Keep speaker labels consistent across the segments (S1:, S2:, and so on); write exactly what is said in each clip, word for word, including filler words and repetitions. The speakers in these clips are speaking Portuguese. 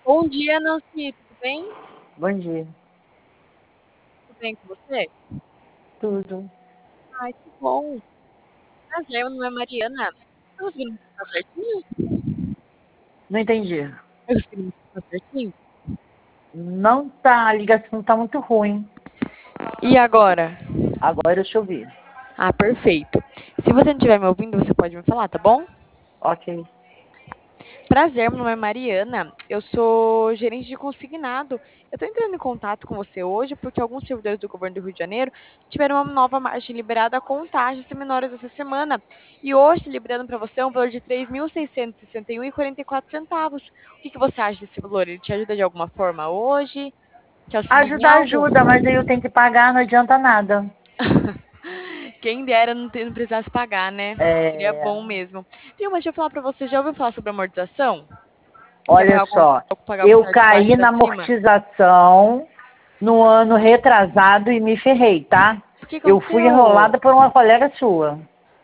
S1: Bom dia, Nancy, tudo bem?
S2: Bom dia.
S1: Tudo bem com você?
S2: Tudo.
S1: Ai, que bom. Prazer, meu nome é Mariana. Tá conseguindo me escutar certinho?
S2: Não entendi.
S1: Tá conseguindo me escutar certinho?
S2: Não tá, a ligação tá muito ruim.
S1: E agora?
S2: Agora eu te ouvi.
S1: Ah, perfeito. Se você não estiver me ouvindo, você pode me falar, tá bom?
S2: Ok.
S1: Prazer, meu nome é Mariana. Eu sou gerente de consignado. Eu estou entrando em contato com você hoje porque alguns servidores do governo do Rio de Janeiro tiveram uma nova margem liberada com taxas menores essa semana. E hoje, liberando para você um valor de três mil seiscentos e sessenta e um vírgula quarenta e quatro centavos. O que, que você acha desse valor? Ele te ajuda de alguma forma hoje? Te auxilia em
S2: Ajudar
S1: algo?
S2: ajuda, mas aí eu tenho que pagar, não adianta nada.
S1: Quem dera não, ter, não precisasse pagar, né? Seria
S2: É,
S1: bom mesmo. Viu, mas deixa eu falar para você, já ouviu falar sobre amortização? Que é
S2: olha
S1: pagar, o con-
S2: só,
S1: pagar o
S2: eu
S1: contrato de baixo
S2: caí
S1: para
S2: na
S1: cima?
S2: amortização no ano retrasado e me ferrei, tá?
S1: O que
S2: Eu fui
S1: aconteceu?
S2: enrolada por uma colega sua.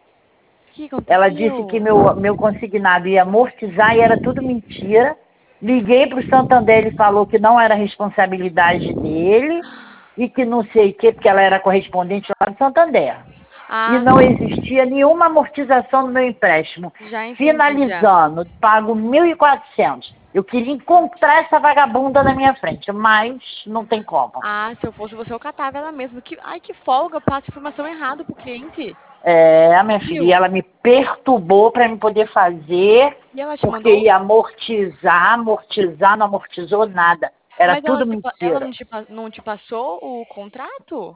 S1: O que
S2: Ela disse que
S1: aconteceu?
S2: meu, meu consignado ia amortizar e era tudo mentira. Liguei para o Santander, ele falou que não era responsabilidade dele e que não sei o quê, porque ela era correspondente lá do Santander. E
S1: Ah,
S2: não existia nenhuma amortização no meu empréstimo.
S1: já entendi já.
S2: Finalizando, pago mil e quatrocentos. Eu queria encontrar essa vagabunda na minha frente, mas não tem como.
S1: Ah, se eu fosse você, eu catava ela mesmo. Que, ai, que folga, passa informação errada pro cliente.
S2: É, a minha filha,
S1: Viu?
S2: ela me perturbou para me poder fazer,
S1: E ela te
S2: porque
S1: mandou?
S2: ia amortizar, amortizar, não amortizou nada. Era
S1: Mas ela,
S2: tudo
S1: te, pa- ela não
S2: mentira.
S1: te, pa- não te passou o contrato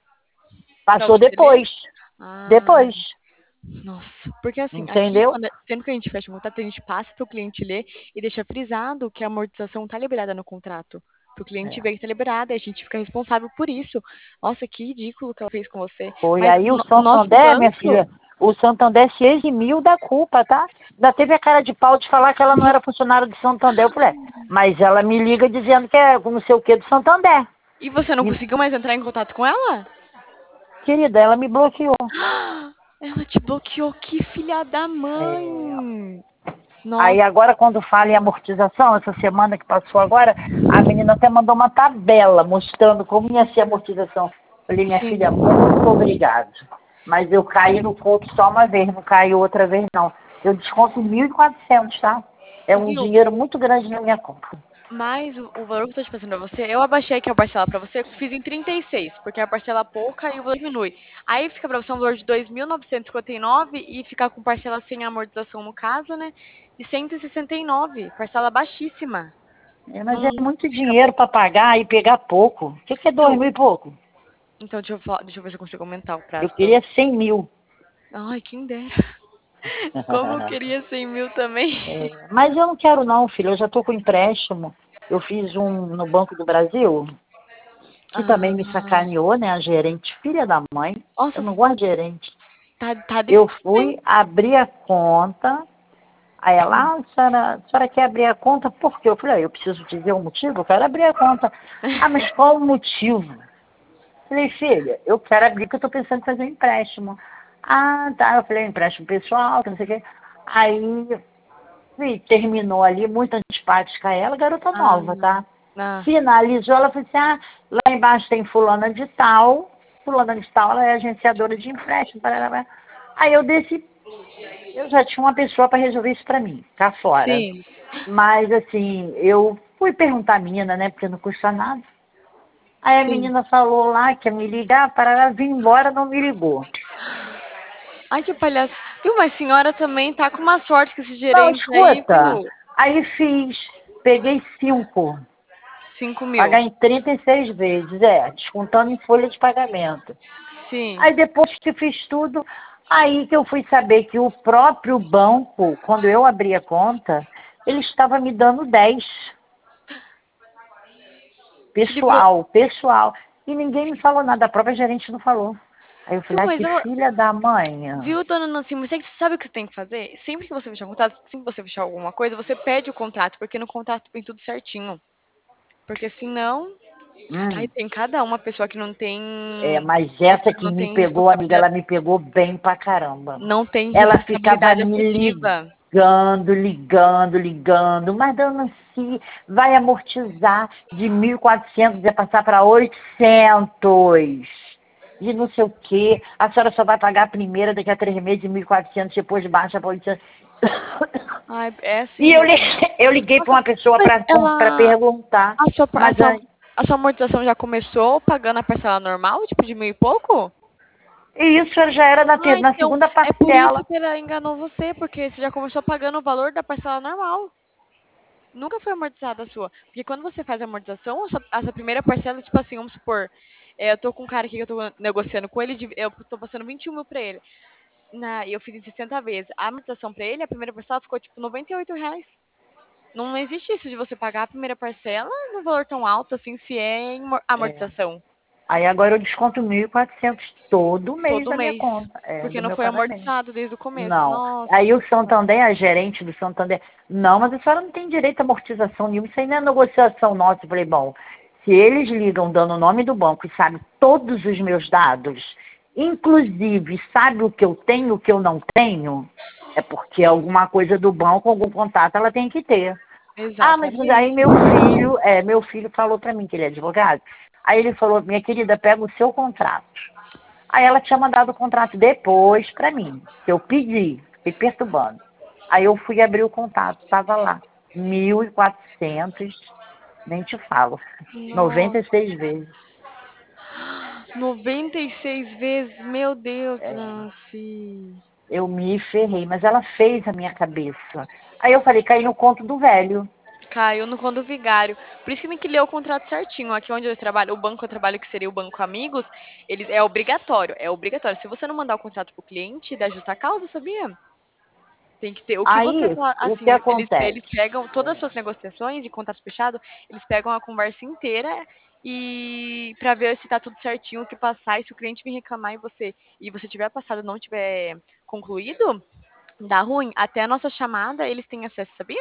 S1: pra
S2: Passou
S1: você ler?
S2: depois,
S1: Ah,
S2: depois,
S1: nossa. Porque assim, aqui,
S2: entendeu?
S1: quando, sempre que a gente fecha um contrato, a gente passa pro cliente ler e deixa frisado que a amortização tá liberada no contrato. Pro cliente ver
S2: É.
S1: que tá liberada, e a gente fica responsável por isso. Nossa, que ridículo que ela fez com você.
S2: Foi
S1: Mas
S2: aí o
S1: no, o nosso
S2: Santander, minha
S1: banco.
S2: filha, o Santander se eximiu da culpa, tá? Ainda teve a cara de pau de falar que ela não era funcionária do Santander. Eu falei, é, mas ela me liga dizendo que é não sei o que do Santander.
S1: E você não
S2: E,
S1: conseguiu mais entrar em contato com ela?
S2: querida, ela me bloqueou.
S1: Ela te bloqueou, que filha da
S2: É,
S1: mãe!
S2: aí
S1: Nossa,
S2: agora quando fala em amortização, essa semana que passou agora, a menina até mandou uma tabela mostrando como ia ser a amortização. Falei, minha
S1: sim.
S2: filha, muito obrigado. Mas eu caí no conto só uma vez, não caí outra vez não. Eu desconto mil e quatrocentos, tá? É um
S1: Viu?
S2: dinheiro muito grande na minha conta.
S1: Mas o, o valor que eu tô te passando pra você, eu abaixei aqui a parcela pra você, fiz em trinta e seis, porque a parcela é pouca e o valor diminui. Aí fica pra você um valor de dois mil novecentos e cinquenta e nove e ficar com parcela sem amortização no caso, né? De cento e sessenta e nove, parcela baixíssima.
S2: É, mas
S1: Não
S2: é muito
S1: fica
S2: dinheiro para pagar e pegar pouco. O que, que é dois
S1: viu?
S2: mil e pouco?
S1: Então deixa eu, falar- deixa eu ver se eu consigo aumentar o
S2: Eu
S1: prazo pra
S2: queria
S1: você.
S2: cem mil.
S1: Ai, quem dera. Como eu queria cem mil também.
S2: É, mas eu não quero não, filho. Eu já estou com empréstimo. Eu fiz um no Banco do Brasil, que também me
S1: Ah,
S2: sacaneou, né? A gerente, filha da mãe. Eu
S1: nossa,
S2: não gosto de gerente.
S1: tá, tá
S2: Eu
S1: difícil, hein?
S2: fui abrir a conta. Aí ela, ah, a senhora, a senhora quer abrir a conta por quê? Eu falei, ah, eu preciso dizer o motivo, eu quero abrir a conta. Ah, mas qual o motivo? Falei, filha, eu quero abrir porque eu estou pensando em fazer um empréstimo. Ah, tá. Eu falei, empréstimo pessoal, que não sei o quê. Aí, e terminou ali, muito antipática ela, garota
S1: Ah,
S2: nova, tá?
S1: ah,
S2: Finalizou, ela falou assim, ah, lá embaixo tem fulana de tal, fulana de tal, ela é agenciadora de empréstimo. Parará, parará. Aí eu desci, eu já tinha uma pessoa para resolver isso para mim, cá fora.
S1: sim.
S2: Mas assim, eu fui perguntar a menina, né, porque não custa nada. Aí a
S1: Sim.
S2: menina falou lá que ia me ligar, para vir embora, não me ligou.
S1: Ai, que palhaço. Viu, mas senhora também tá com uma sorte com esses
S2: Não,
S1: gerentes aí,
S2: escuta,
S1: viu?
S2: aí fiz, peguei cinco,
S1: Cinco mil.
S2: pagar em trinta e seis vezes, é, descontando em folha de pagamento.
S1: Sim.
S2: Aí depois que fiz tudo, aí que eu fui saber que o próprio banco, quando eu abri a conta, ele estava me dando dez.
S1: Te liberou.
S2: Pessoal, pessoal. E ninguém me falou nada, a própria gerente não falou. Aí eu
S1: Viu,
S2: falei, ah,
S1: mas
S2: que
S1: ela.
S2: filha da mãe.
S1: Viu, dona Nancy, mas você sabe o que você tem que fazer? Sempre que você fechar um contrato, sempre que você fechar alguma coisa, você pede o contrato, porque no contrato vem tudo certinho. Porque senão. Aí
S2: Hum,
S1: tem cada uma pessoa que não tem.
S2: é, mas essa
S1: Que
S2: que
S1: não
S2: me
S1: tem
S2: pegou, amiga,
S1: responsabilidade.
S2: ela me pegou bem pra caramba.
S1: Não tem
S2: Ela ficava
S1: responsabilidade
S2: me, lig...
S1: afetiva.
S2: ligando, ligando, ligando, mas dona Si, vai amortizar de mil e quatrocentos, vai passar para oitocentos. De não sei o quê. A senhora só vai pagar a primeira daqui a três meses de mil e quatrocentos, depois baixa para oitocentos.
S1: Ai, é assim
S2: E eu, li-
S1: mesmo.
S2: eu liguei para
S1: Nossa,
S2: uma pessoa
S1: mas
S2: para
S1: ela.
S2: perguntar,
S1: A sua, a
S2: mas
S1: sua,
S2: a,
S1: a sua amortização já começou pagando a parcela normal, tipo de mil e pouco?
S2: e isso já era na,
S1: Ah,
S2: ter- na
S1: então
S2: segunda
S1: é por isso
S2: parcela.
S1: que ela enganou você, porque você já começou pagando o valor da parcela normal. Nunca foi amortizada a sua. Porque quando você faz a amortização, a sua, a sua primeira parcela, tipo assim, vamos supor, é, eu tô com um cara aqui que eu tô negociando com ele, de- eu tô passando vinte e um mil pra ele. Na, e eu fiz em sessenta vezes. A amortização pra ele, a primeira parcela ficou tipo noventa e oito reais. Não existe isso de você pagar a primeira parcela num valor tão alto assim, se é em mo-
S2: É.
S1: amortização.
S2: Aí agora eu desconto mil e quatrocentos todo mês
S1: Todo
S2: da minha
S1: mês.
S2: conta, é,
S1: Porque
S2: do
S1: não
S2: meu
S1: foi
S2: pagamento.
S1: amortizado desde o começo.
S2: Não.
S1: Nossa.
S2: Aí o Santander, a gerente do Santander, não, mas a senhora não tem direito a amortização nenhuma, isso aí não é negociação nossa. Eu falei, bom, se eles ligam dando o nome do banco e sabem todos os meus dados, inclusive sabe o que eu tenho e o que eu não tenho, é porque alguma coisa do banco, algum contato ela tem que ter. Ah, mas aí
S1: Exatamente.
S2: meu filho, é, meu filho falou para mim que ele é advogado. Aí ele falou, minha querida, pega o seu contrato. Aí ela tinha mandado o contrato depois para mim, que eu pedi, fiquei perturbando. Aí eu fui abrir o contato, estava lá, mil e quatrocentos, nem te falo, noventa e
S1: Nossa.
S2: seis vezes.
S1: noventa e seis vezes, meu Deus, Nancy.
S2: Eu me ferrei, mas ela fez a minha cabeça. Aí eu falei, caí no conto do velho.
S1: Caiu no condo vigário. Por isso que tem que ler o contrato certinho. Aqui onde eu trabalho, o banco que eu trabalho, que seria o Banco Amigos, eles é obrigatório, é obrigatório. Se você não mandar o contrato pro cliente, dá justa causa, sabia? Tem que ter. O que você
S2: Aí,
S1: fala,
S2: o que
S1: assim, eles,
S2: acontece?
S1: eles pegam todas as suas negociações de contrato fechado, eles pegam a conversa inteira e para ver se tá tudo certinho, o que passar, e se o cliente vir reclamar e você e você tiver passado e não tiver concluído, dá ruim. Até a nossa chamada, eles têm acesso, sabia?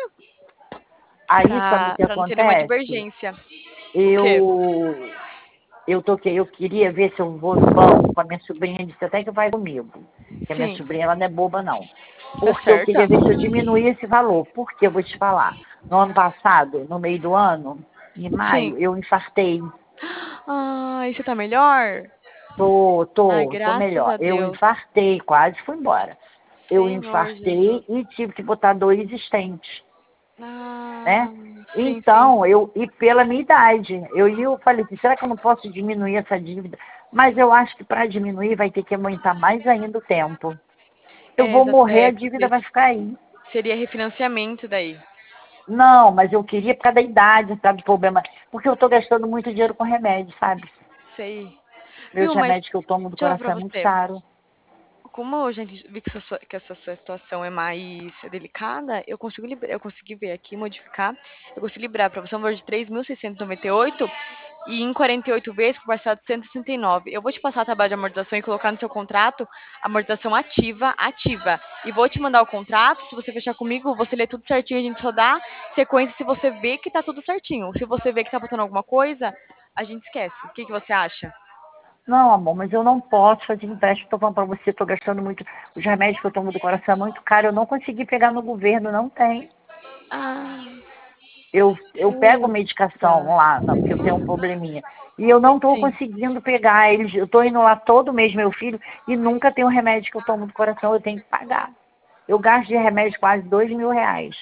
S2: Aí, sabe o
S1: Pra,
S2: que
S1: pra não ter nenhuma
S2: acontece?
S1: divergência. O quê?
S2: Eu eu toquei, eu queria ver se eu vou no banco com a minha sobrinha, disse até que vai comigo. Porque a minha
S1: Sim,
S2: sobrinha ela não é boba, não.
S1: tá
S2: Porque eu
S1: certa.
S2: queria ver se eu diminuía esse valor. Porque eu vou te falar, no ano passado, no meio do ano, em
S1: Sim.
S2: maio, eu infartei.
S1: Ai, você tá melhor?
S2: Tô,
S1: Ai,
S2: tô, tô
S1: graças
S2: melhor.
S1: a
S2: Eu
S1: Deus.
S2: infartei, quase fui embora. Eu
S1: Senhor
S2: infartei
S1: Jesus.
S2: e tive que botar dois estentes, né?
S1: Ah, sim, sim.
S2: Então, eu, e pela minha idade, eu, e eu falei, assim, será que eu não posso diminuir essa dívida? Mas eu acho que para diminuir vai ter que aumentar mais ainda o tempo. Eu
S1: É,
S2: vou
S1: exa-
S2: morrer,
S1: é,
S2: a dívida
S1: porque
S2: vai ficar aí.
S1: seria refinanciamento daí.
S2: Não, mas eu queria por causa da idade, sabe, do problema. Porque eu estou gastando muito dinheiro com remédio, sabe?
S1: Sei.
S2: Meus
S1: Viu, mas
S2: remédios que eu tomo do
S1: deixa eu falar
S2: coração é
S1: pra
S2: muito
S1: você.
S2: caro.
S1: Como eu já vi que, essa sua- que essa sua situação é mais delicada, eu consigo, liber- eu consegui ver aqui, modificar. Eu consigo liberar para você um valor de três mil seiscentos e noventa e oito e em quarenta e oito vezes com parcela de cento e sessenta e nove. Eu vou te passar a tabela de amortização e colocar no seu contrato amortização ativa, ativa. E vou te mandar o contrato. Se você fechar comigo, você lê tudo certinho, a gente só dá sequência se você vê que tá tudo certinho. Se você vê que tá faltando alguma coisa, a gente esquece. O que, que você acha?
S2: Não, amor, mas eu não posso fazer empréstimo. Estou falando para você, estou gastando muito. Os remédios que eu tomo do coração é muito caro. Eu não consegui pegar no governo, não tem.
S1: Ah,
S2: Eu, eu pego medicação
S1: puta.
S2: lá, não, porque eu tenho um probleminha. E eu não estou
S1: Sim.
S2: conseguindo pegar. Eles, eu estou indo lá todo mês, meu filho, e nunca tem o remédio que eu tomo do coração, eu tenho que pagar. Eu gasto de remédio quase dois mil reais.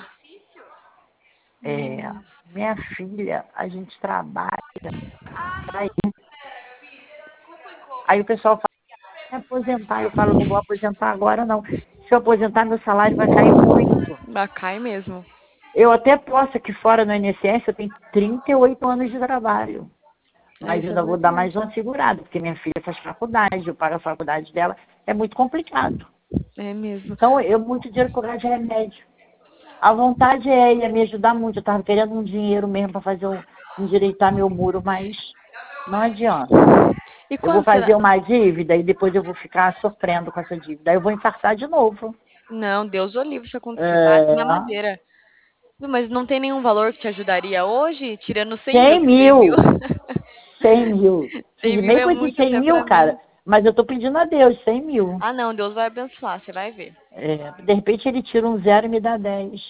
S2: É,
S1: Hum.
S2: minha filha, a gente trabalha pra isso. Aí o pessoal fala, "Vai aposentar." Eu falo, não vou aposentar agora, não. Se eu aposentar, meu salário vai cair muito.
S1: Bacai mesmo.
S2: Eu até posso aqui fora no I N S S, eu tenho trinta e oito anos de trabalho.
S1: É,
S2: Mas
S1: isso é
S2: ainda vou dar mais
S1: verdade.
S2: uma segurada, porque minha filha faz faculdade, eu pago a faculdade dela, é muito complicado.
S1: É mesmo.
S2: Então, eu muito dinheiro por causa de remédio. A vontade é ia me ajudar muito, eu estava querendo um dinheiro mesmo para fazer um, endireitar meu muro, mas não adianta.
S1: E
S2: Eu vou
S1: quanto será?
S2: fazer uma dívida e depois eu vou ficar sofrendo com essa dívida. Aí eu vou infartar de novo.
S1: Não, Deus o livre se acontecer. Bate na
S2: É,
S1: madeira. Viu, mas não tem nenhum valor que te ajudaria hoje? Tirando cem mil,
S2: cem
S1: que cem mil.
S2: mil. cem mil.
S1: cem
S2: Tive
S1: mil
S2: nem
S1: é
S2: com esses
S1: muito
S2: cem
S1: até
S2: mil,
S1: pra mim.
S2: cara. Mas eu tô pedindo a Deus cem mil.
S1: Ah, não, Deus vai abençoar, você vai ver.
S2: É, de repente ele tira um zero e me dá dez.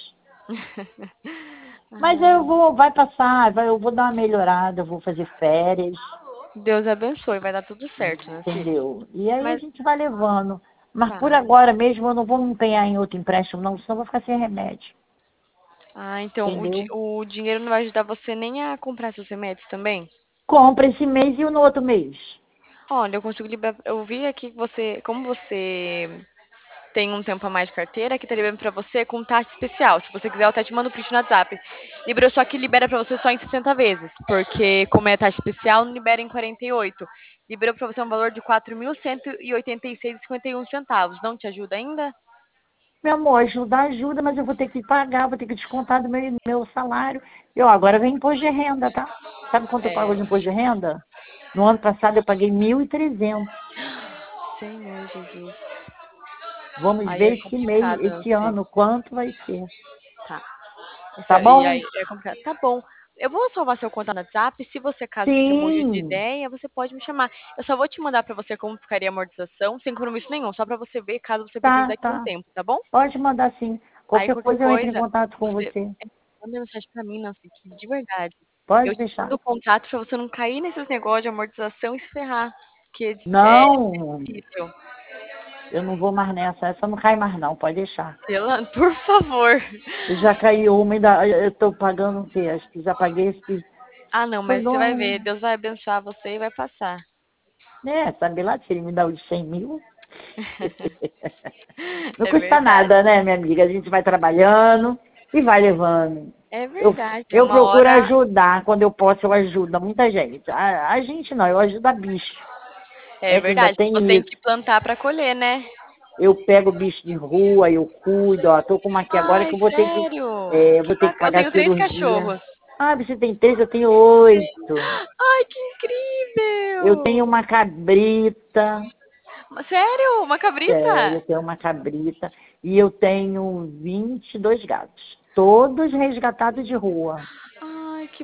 S2: Mas eu
S1: Ai,
S2: vou, vai passar, vai, eu vou dar uma melhorada, eu vou fazer férias,
S1: Deus abençoe, vai dar tudo certo, Nancy.
S2: entendeu? E aí a
S1: Mas
S2: gente vai levando. Mas por
S1: vai.
S2: agora mesmo eu não vou me empenhar em outro empréstimo, não, senão eu vou ficar sem remédio,
S1: Ah, então o, di-
S2: entendeu?
S1: o dinheiro não vai ajudar você nem a comprar seus remédios também?
S2: Compra esse mês e o no outro mês.
S1: Olha, eu consigo liberar. Eu vi aqui que você, como você tem um tempo a mais de carteira, aqui tá liberando pra você com taxa especial. Se você quiser, eu até te mando o print no WhatsApp. Liberou só que libera pra você só em sessenta vezes, porque como é taxa especial, não libera em quarenta e oito. Liberou pra você um valor de quatro mil cento e oitenta e seis e cinquenta e um centavos. Não te ajuda ainda?
S2: Meu amor, ajuda, ajuda, mas eu vou ter que pagar, vou ter que descontar do meu, meu salário. Eu agora vem imposto de renda, tá? Sabe quanto eu pago de
S1: É,
S2: imposto de renda? No ano passado eu paguei mil e trezentos.
S1: Senhor Jesus.
S2: Vamos
S1: Aí é
S2: ver esse mês,
S1: complicado,
S2: esse
S1: Nancy.
S2: ano, quanto vai ser.
S1: Tá. Esse-
S2: Tá
S1: e
S2: bom?
S1: aí é complicado. Tá bom. Eu vou salvar seu contato no WhatsApp. Se você, caso você mude de
S2: Sim,
S1: ideia, você pode me chamar. Eu só vou te mandar pra você como ficaria a amortização, sem compromisso nenhum, só pra você ver caso você precise
S2: tá,
S1: daqui a um
S2: tá.
S1: tempo, tá bom?
S2: Pode mandar sim.
S1: Aí
S2: Qualquer
S1: qualquer
S2: coisa eu entro em
S1: coisa,
S2: contato com
S1: você
S2: você.
S1: é, manda mensagem pra mim, Nancy, que de verdade. Eu
S2: Pode
S1: te mando
S2: deixar.
S1: o contato pra você não cair nesses negócios de amortização e se ferrar. Que é
S2: Não,
S1: difícil.
S2: eu não vou mais nessa. Essa não cai mais não, pode deixar.
S1: Pela- Por favor.
S2: Eu já caí uma, ainda, eu tô pagando o quê? Acho que já paguei esse.
S1: Ah, não,
S2: Foi
S1: mas você vai ver.
S2: no.
S1: Deus vai abençoar você e vai passar.
S2: Né, sabe lá se ele me dá os cem mil? Não
S1: É
S2: custa
S1: verdade.
S2: nada, né, minha amiga? A gente vai trabalhando e vai levando.
S1: É
S2: Eu,
S1: verdade.
S2: eu
S1: Uma
S2: procuro
S1: hora.
S2: ajudar, quando eu posso, eu ajudo muita gente. A, a gente não, eu ajudo a bicho,
S1: É
S2: né, que ainda
S1: verdade. Você
S2: tem
S1: tem
S2: isso.
S1: que plantar para colher, né?
S2: Eu pego bicho de rua, eu cuido, ó, tô com uma aqui agora que
S1: Ai,
S2: eu vou ter que,
S1: sério?
S2: é, eu
S1: Que
S2: vou ter que
S1: bacana. Eu
S2: pagar
S1: tenho três
S2: cirurgia.
S1: cachorros.
S2: Ah, você tem três, eu tenho oito.
S1: Ai, que
S2: Eu tenho
S1: incrível!
S2: uma cabrita,
S1: Sério? Uma
S2: sério,
S1: cabrita?
S2: eu tenho uma cabrita, e eu tenho vinte e dois gatos, todos resgatados de rua,
S1: Ai, que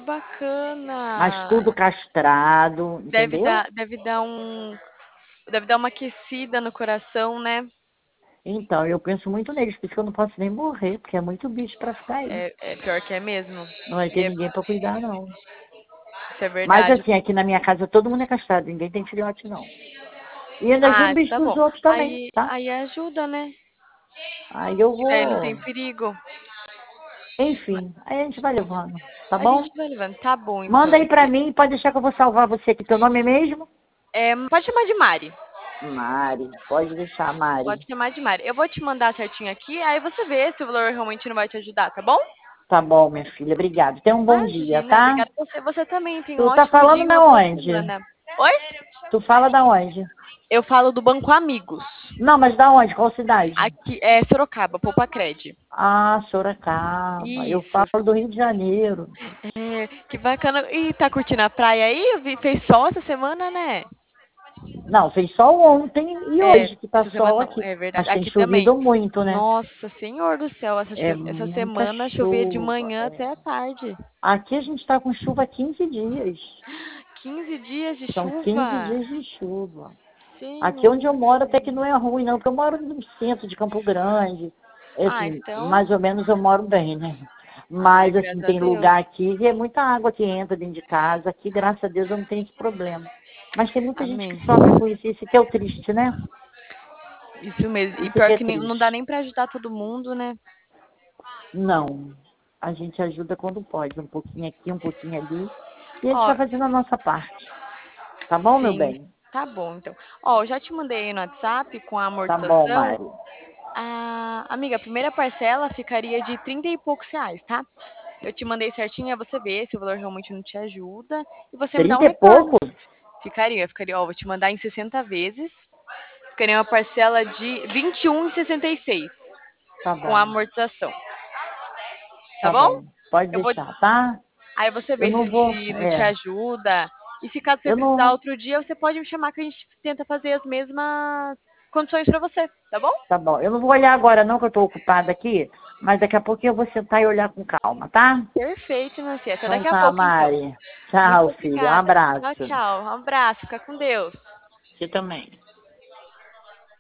S2: mas
S1: bacana.
S2: tudo castrado,
S1: Deve
S2: entendeu?
S1: dar, deve dar um, deve dar uma aquecida no coração, né?
S2: Então, eu penso muito neles, por isso que eu não posso nem morrer, porque é muito bicho para ficar aí.
S1: É, é pior que é mesmo.
S2: Não vai ter
S1: É,
S2: ninguém para cuidar, não.
S1: isso é
S2: Mas
S1: verdade.
S2: assim, aqui na minha casa todo mundo é castrado, ninguém tem filhote, não. E ainda ajuda
S1: Ah,
S2: o bicho
S1: tá
S2: dos
S1: bom.
S2: outros também,
S1: Aí,
S2: tá?
S1: aí ajuda, né?
S2: Aí eu
S1: Que daí não tem
S2: vou.
S1: perigo.
S2: Enfim, aí a gente vai levando, tá
S1: A gente
S2: bom?
S1: vai levando. Tá bom,
S2: Manda
S1: então.
S2: aí pra mim, pode deixar que eu vou salvar você aqui. Teu nome é mesmo?
S1: É, pode chamar de Mari.
S2: Mari, pode deixar,
S1: Pode
S2: Mari.
S1: chamar de Mari. Eu vou te mandar certinho aqui, aí você vê se o valor realmente não vai te ajudar, tá bom?
S2: Tá bom, minha filha, obrigado. Tenha um bom dia,
S1: Imagina,
S2: tá?
S1: obrigada a você. Você também tem um
S2: Tu tá
S1: ótimo dia
S2: falando
S1: e uma
S2: da
S1: boa
S2: onde?
S1: semana. Oi?
S2: Tu fala da onde?
S1: Eu falo do Banco Amigos.
S2: Não, mas da onde? Qual cidade?
S1: Aqui é Sorocaba, Poupa Cred.
S2: Ah, Sorocaba. Eu
S1: Isso.
S2: falo do Rio de Janeiro.
S1: É, que bacana. E tá curtindo a praia aí? Eu vi- Fez sol essa semana, né?
S2: Não, fez sol ontem e
S1: É,
S2: hoje que tá
S1: essa semana
S2: sol
S1: não,
S2: aqui.
S1: é verdade.
S2: Mas tem
S1: Aqui também.
S2: chovido muito, né?
S1: Nossa, Senhor do céu, essa,
S2: É
S1: cho- essa
S2: muita
S1: semana chovia de
S2: chuva.
S1: manhã
S2: É.
S1: até a tarde.
S2: Aqui a gente está com chuva há quinze dias.
S1: Quinze dias de
S2: São quinze
S1: chuva.
S2: dias de chuva. Aqui
S1: Senhor
S2: onde eu
S1: do
S2: moro até que
S1: céu.
S2: não é ruim, não, porque eu moro no centro de Campo Grande. É
S1: Ah,
S2: assim,
S1: então.
S2: mais ou menos eu moro bem, né?
S1: Ai,
S2: Mas assim,
S1: graças a
S2: tem
S1: Deus.
S2: lugar aqui que é muita água que entra dentro de casa. Aqui, graças a Deus, eu não tenho esse problema. Mas tem muita gente que
S1: Amém.
S2: sofre com isso, isso que é o triste, né?
S1: Isso mesmo. E
S2: Isso que
S1: pior
S2: é
S1: que nem- não dá
S2: triste.
S1: nem pra ajudar todo mundo, né?
S2: Não. A gente ajuda quando pode, um pouquinho aqui, um pouquinho ali. E a gente
S1: Ó,
S2: vai fazendo a nossa parte. Tá bom, meu
S1: sim.
S2: bem?
S1: Tá bom, então. Ó, eu já te mandei aí no WhatsApp com a
S2: Tá bom,
S1: amortização.
S2: Mari.
S1: A amiga, a primeira parcela ficaria de trinta e poucos reais, tá? Eu te mandei certinho, aí você vê se o valor realmente não te ajuda e você me dá um
S2: Trinta e
S1: retorno.
S2: pouco?
S1: Ficaria, ficaria, ó, vou te mandar em sessenta vezes. Ficaria uma parcela de vinte e um e sessenta e seis
S2: Tá
S1: com a
S2: bom.
S1: amortização, tá
S2: Tá
S1: bom?
S2: bom, pode
S1: Eu vou,
S2: deixar, tá?
S1: aí você
S2: Eu
S1: vê
S2: não
S1: se
S2: vou,
S1: te, não te
S2: é,
S1: ajuda. E se caso você
S2: eu
S1: precisar
S2: não,
S1: outro dia, você pode me chamar que a gente tenta fazer as mesmas condições para você, tá bom?
S2: tá bom. Eu não vou olhar agora não, que eu tô ocupada aqui, mas daqui a pouquinho eu vou sentar e olhar com calma, tá?
S1: Perfeito, Nancy. Até
S2: Então
S1: daqui a
S2: tá,
S1: pouco, então.
S2: Mari.
S1: Muito
S2: Tchau, filho. Um
S1: obrigada. Tchau,
S2: abraço.
S1: tchau. Um abraço. Fica com Deus.
S2: Você também.